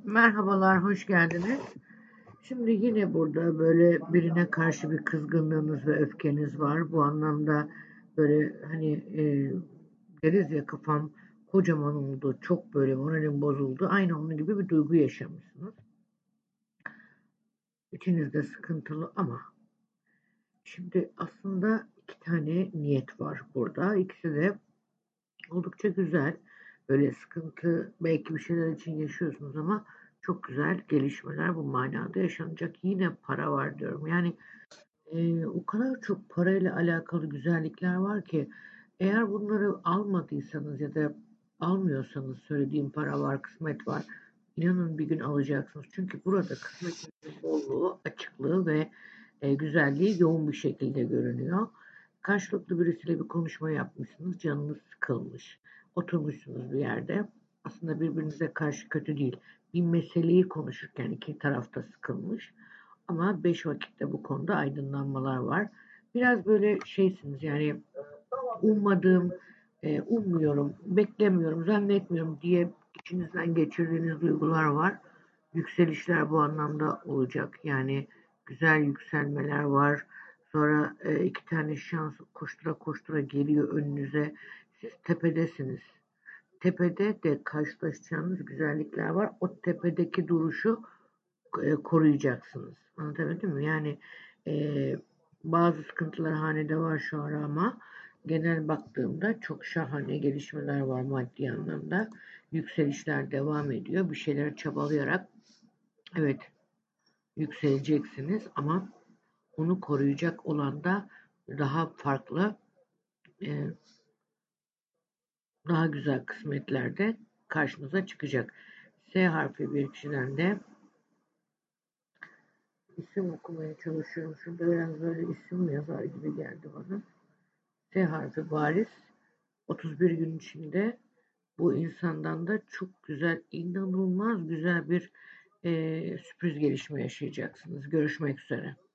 Merhabalar, hoş geldiniz. Şimdi yine burada böyle birine karşı bir kızgınlığınız ve öfkeniz var. Bu anlamda böyle hani deriz ya kafam kocaman oldu, çok böyle moralim bozuldu. Aynı onun gibi bir duygu yaşamışsınız. İçinizde sıkıntılı ama şimdi aslında iki tane niyet var burada. İkisi de oldukça güzel. Böyle sıkıntı belki bir şeyler için yaşıyorsunuz ama çok güzel gelişmeler bu manada yaşanacak. Yine para var diyorum. Yani o kadar çok parayla alakalı güzellikler var ki eğer bunları almadıysanız ya da almıyorsanız söylediğim para var, kısmet var. İnanın bir gün alacaksınız. Çünkü burada kısmetin bolluğu, açıklığı ve güzelliği yoğun bir şekilde görünüyor. Karşılıklı birisiyle bir konuşma yapmışsınız, canınız sıkılmış. Oturmuşsunuz bir yerde. Aslında birbirinize karşı kötü değil. Bir meseleyi konuşurken iki tarafta sıkılmış. Ama 5 vakitte bu konuda aydınlanmalar var. Biraz böyle şeysiniz yani ummadığım, ummuyorum, beklemiyorum, zannetmiyorum diye içinizden geçirdiğiniz duygular var. Yükselişler bu anlamda olacak. Yani güzel yükselmeler var. Sonra iki tane şans koştura koştura geliyor önünüze. Siz tepedesiniz. Tepede de karşılaşacağınız güzellikler var. O tepedeki duruşu koruyacaksınız. Anlatabildim mi? Yani e, bazı sıkıntılar hanede var şu ara ama genel baktığımda çok şahane gelişmeler var maddi anlamda. Yükselişler devam ediyor. Bir şeyler çabalayarak evet yükseleceksiniz ama onu koruyacak olan da daha farklı, e, daha güzel kısmetlerde karşınıza çıkacak. S harfi bir kişiden de İsim okumaya çalışıyorum. Şurada biraz böyle isim yazar gibi geldi bana. T harfi bariz. 31 gün içinde bu insandan da çok güzel, inanılmaz güzel bir sürpriz gelişme yaşayacaksınız. Görüşmek üzere.